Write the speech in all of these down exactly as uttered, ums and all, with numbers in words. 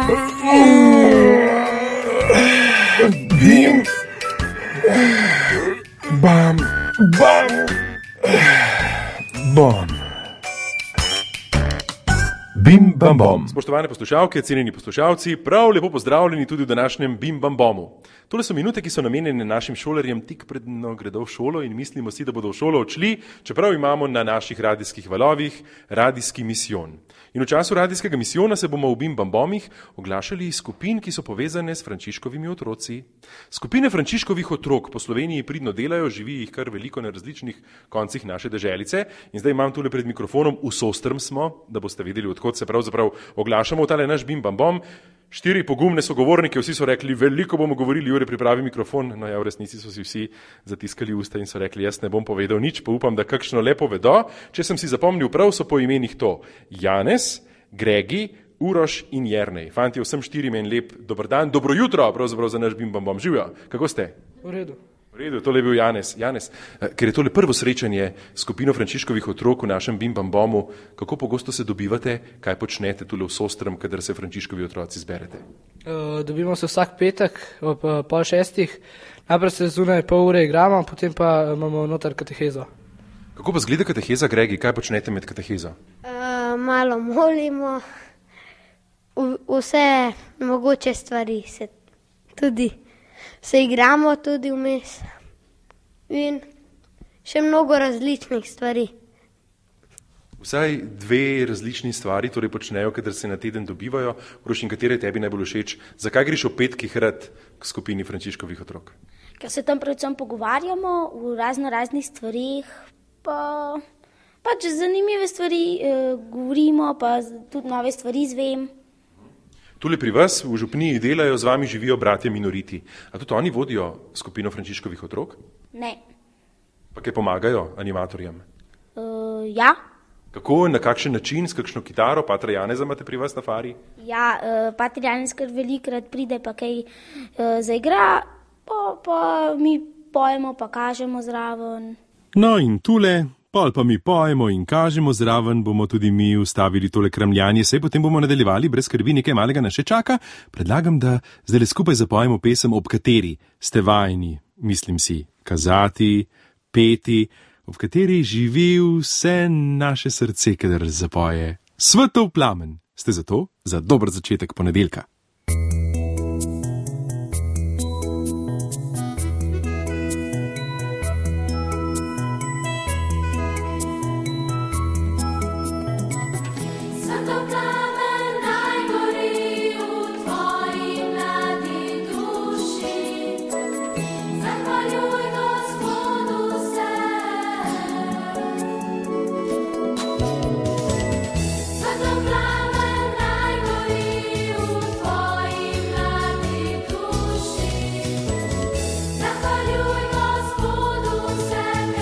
Bim, bam, bam, bom. Bim bam bom. Spoštovane poslušalke, cenjeni poslušalci, prav lepo pozdravljeni tudi v današnjem Bim bam bomu. Tole so minute, ki so namenjene našim šolarjem tik predno gredo v šolo in mislimo si, da bodo v šolo odšli, čeprav imamo na naših radijskih valovih radijski misijon. In v času radijskega misijona se bomo v Bim bam bomih oglašali iz skupin, ki so povezane s Frančiškovimi otroci. Skupine Frančiškovih otrok po Sloveniji pridno delajo, živi jih kar veliko na različnih koncih naše deželice. In zdaj imam tule pred mikrofonom, v Sostrem smo, da boste vedeli, odkot se pravzaprav oglašamo v tale naš Bim bam bom. Štiri pogumne sogovornike, vsi so rekli, veliko bomo govorili, Jure, pripravi mikrofon. No ja, v resnici so si vsi zatiskali usta in so rekli, jaz ne bom povedal nič, pa upam, da kakšno lepo vedo. Če sem si zapomnil prav, so po imenih to Janez, Gregi, Uroš in Jernej. Fanti, vsem štirim en lep dober dan, dobro jutro, pravzaprav za naš Bim bam bom. Živijo, kako ste? V redu. V redu, tole je bil Janez. Janez, ker je tole prvo srečanje s skupino Frančiškovih otrok v našem Bim bam bomu, kako pogosto se dobivate, kaj počnete tule v Sostrem, kadar se Frančiškovi otroci zberete? Uh, dobimo se vsak petek ob uh, pol šestih, najprej se zunaj pol ure igramo, potem pa imamo noter katehezo. Kako pa zgleda kateheza, Gregi, kaj počnete med katehezo? Uh, malo molimo, v, vse mogoče stvari se tudi. Se igramo tudi vmes in še mnogo različnih stvari. Vsaj dve različni stvari torej počnejo, kadar se na teden dobivajo. Uroš, in katere tebi najbolj všeč? Zakaj greš ob petkih rad k skupini Frančiškovih otrok? Ker se tam predvsem pogovarjamo v razno raznih stvarih, pa pač zanimive stvari eh, govorimo, pa tudi nove stvari izvem. Tule pri vas v župniji delajo, z vami živijo bratje minoriti. A tudi oni vodijo skupino Frančiškovih otrok? Ne. Pa kaj pomagajo animatorjem? Uh, ja. Kako, na kakšen način, s kakšno kitaro, patra Janeza imate pri vas na fari? Ja, uh, pater Janez kar velikrat pride pa kaj uh, zaigra, pa, pa mi pojemo, pa kažemo zraven. No in tule, pol pa mi pojemo in kažemo zraven, bomo tudi mi ustavili tole kramljanje, sej potem bomo nadaljevali, brez skrbi, nekaj malega nas še čaka. Predlagam, da zdaj skupaj zapojemo pesem, ob kateri ste vajeni, mislim si, kazati, peti, ob kateri živi vse naše srce, kadar zapoje Svetov plamen. Ste za to? Za dober začetek ponedeljka.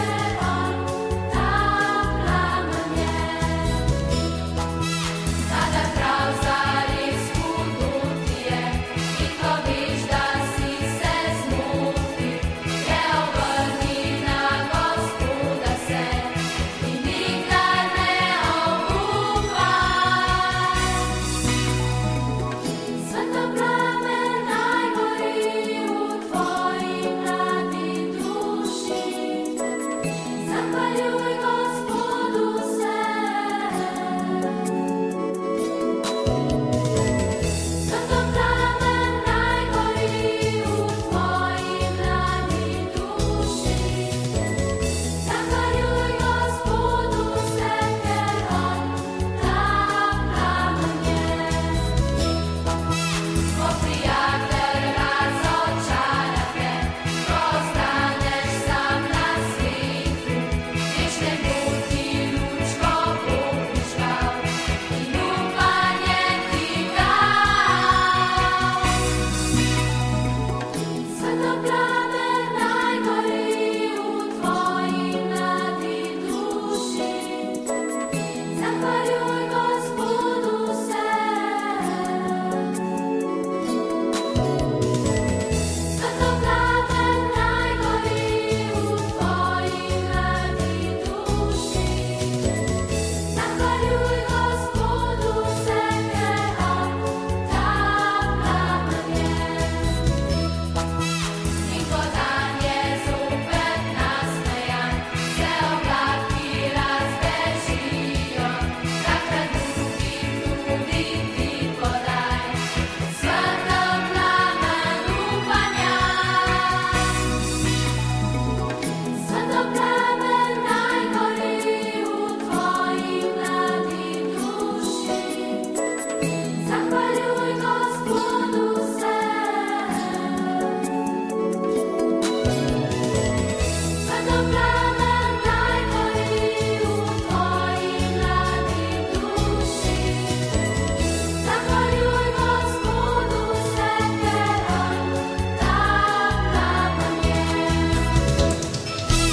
Da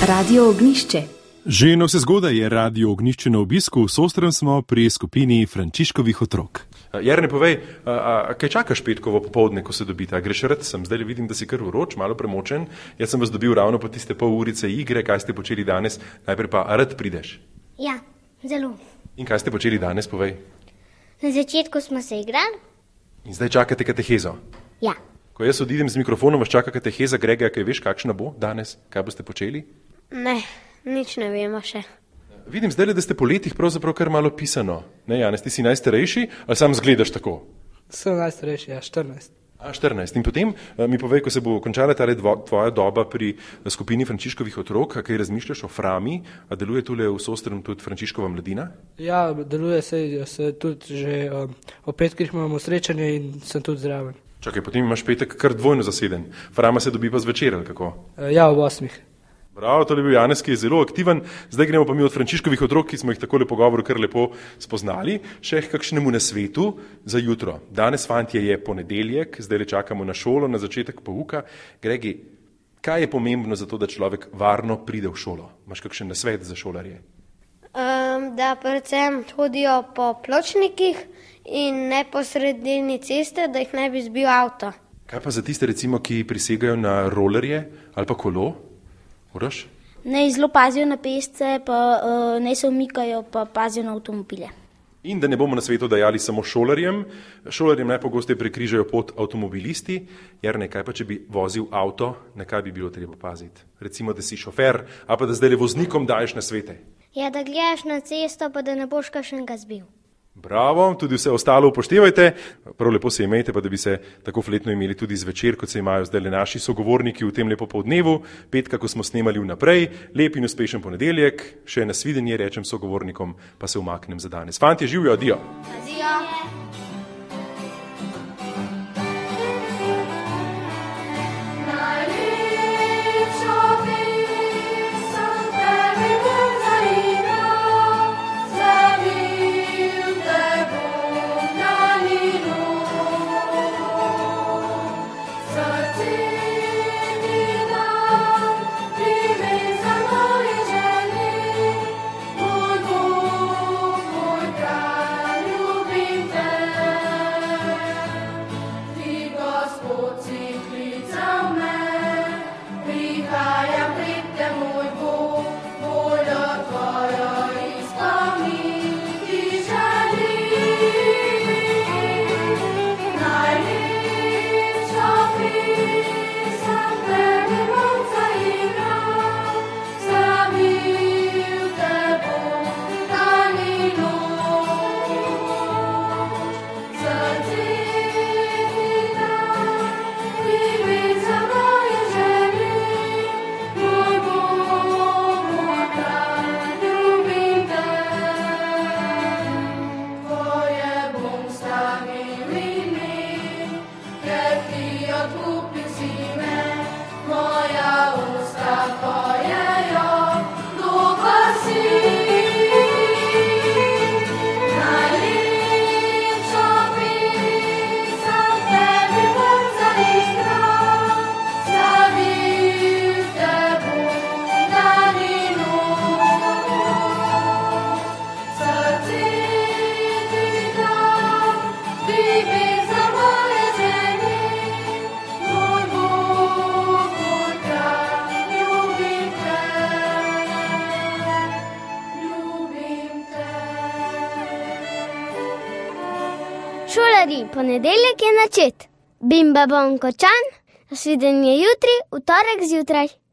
Radio Ognišče. Že na vse zgodaj je Radio Ognišče na obisku, s Ostrem smo pri skupini Frančiškovih otrok. Jernej, povej, a, a, a kaj čakaš petkovo popoldne, ko se dobite? A greš rad sem? Zdaj vidim, da si kar vroč, malo premočen. Jaz sem vas dobil ravno po tiste pol urice igre. Kaj ste počeli danes? Najprej pa, a rad prideš? Ja, zelo. In kaj ste počeli danes, povej? Na začetku smo se igrali. In zdaj čakate katehezo? Ja. Ko jaz odidem z mikrofonom, vas čaka kateheza Grega, kaj veš, kakšna bo danes? Kaj boste počeli? Ne, nič ne vemo še. Vidim zdaj, da ste po letih pravzaprav kar malo pisano. Ne, Janez, ti si najstarejši, ali sam zgledaš tako? Sem najstarejši, ja, štirinajst. A, štirinajst. In potem mi povej, ko se bo končala ta tvoja doba pri skupini Frančiškovih otrok, kaj razmišljaš o Frami, a deluje tule v Sostrem tudi Frančiškova mladina? Ja, deluje se, se tudi že um, o petkih imamo srečanje in sem tudi zraven. Čakaj, potem imaš petek kar dvojno zaseden. Frama se dobi pa zvečer, ali kako? Ja, ob osmih. Bravo, to je bil Janez, ki je zelo aktiven. Zdaj gremo pa mi od Frančiškovih otrok, ki smo jih takole pogovoru kar lepo spoznali, še k kakšnemu nasvetu za jutro. Danes, fantje, je ponedeljek, zdaj le čakamo na šolo, na začetek pouka. Gregi, kaj je pomembno za to, da človek varno pride v šolo? Imaš kakšen nasvet za šolarje? Um, da predvsem hodijo po pločnikih in ne po sredini ceste, da jih ne bi zbil avto. Kaj pa za tiste, recimo, ki prisegajo na rolerje ali pa kolo? Uraš? Naj zelo pazijo na pešce, pa uh, naj se umikajo, pa pazijo na avtomobile. In da ne bomo na svetu dajali samo šolarjem, šolarjem najpogosteje prekrižajo pot avtomobilisti, Jernej, kaj pa če bi vozil avto, na kaj bi bilo treba paziti? Recimo, da si šofer, a pa da zdaj le voznikom daješ na svete. Ja, da gledaš na cesto, pa da ne boš kakšnega zbil. Bravo, tudi vse ostalo upoštevajte, prav lepo se imejte, pa da bi se tako fletno imeli tudi zvečer, kot se imajo zdaj le naši sogovorniki v tem lepo poldnevu, petka, ko smo snemali vnaprej, lep in uspešen ponedeljek, še nasvidenje rečem sogovornikom, pa se umaknem za danes. Fantje, živijo, adijo. Adijo. Šolarji, ponedeljek je načet. Bimba bom končan, nasvidenje jutri, v torek zjutraj.